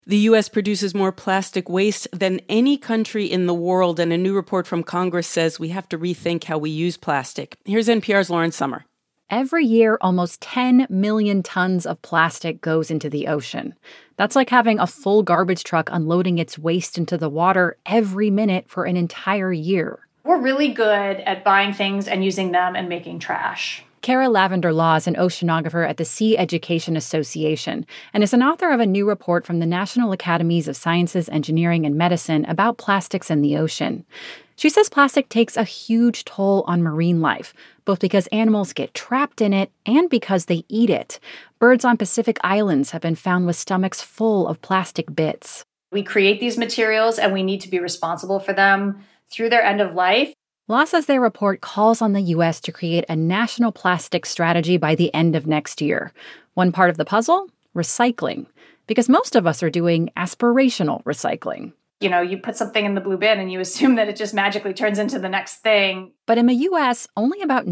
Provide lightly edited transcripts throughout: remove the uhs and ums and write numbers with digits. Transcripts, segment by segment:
The U.S. produces more plastic waste than any country in the world, and a new report from Congress says we have to rethink how we use plastic. Here's NPR's Lauren Sommer. Every year, almost 10 million tons of plastic goes into the ocean. That's like having a full garbage truck unloading its waste into the water every minute for an entire year. We're really good at buying things and using them and making trash. Kara Lavender Law is an oceanographer at the Sea Education Association and is an author of a new report from the National Academies of Sciences, Engineering, and Medicine about plastics in the ocean. She says plastic takes a huge toll on marine life, both because animals get trapped in it and because they eat it. Birds on Pacific Islands have been found with stomachs full of plastic bits. We create these materials and we need to be responsible for them through their end of life. Law says their report calls on the U.S. to create a national plastic strategy by the end of next year. One part of the puzzle? Recycling. Because most of us are doing aspirational recycling. You know, you put something in the blue bin and you assume that it just magically turns into the next thing. But in the U.S., only about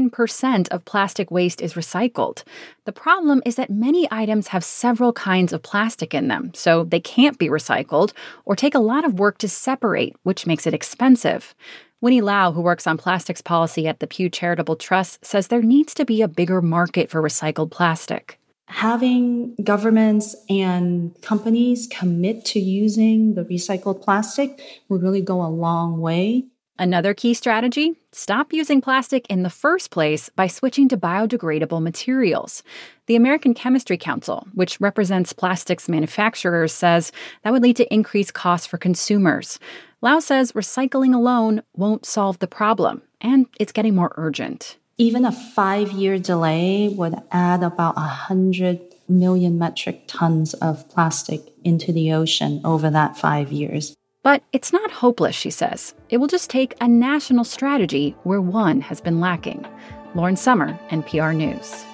9% of plastic waste is recycled. The problem is that many items have several kinds of plastic in them, so they can't be recycled or take a lot of work to separate, which makes it expensive. Winnie Lau, who works on plastics policy at the Pew Charitable Trust, says there needs to be a bigger market for recycled plastic. Having governments and companies commit to using the recycled plastic would really go a long way. Another key strategy? Stop using plastic in the first place by switching to biodegradable materials. The American Chemistry Council, which represents plastics manufacturers, says that would lead to increased costs for consumers. Lau says recycling alone won't solve the problem, and it's getting more urgent. Even a 5-year delay would add about 100 million metric tons of plastic into the ocean over that 5 years. But it's not hopeless, she says. It will just take a national strategy where one has been lacking. Lauren Sommer, NPR News.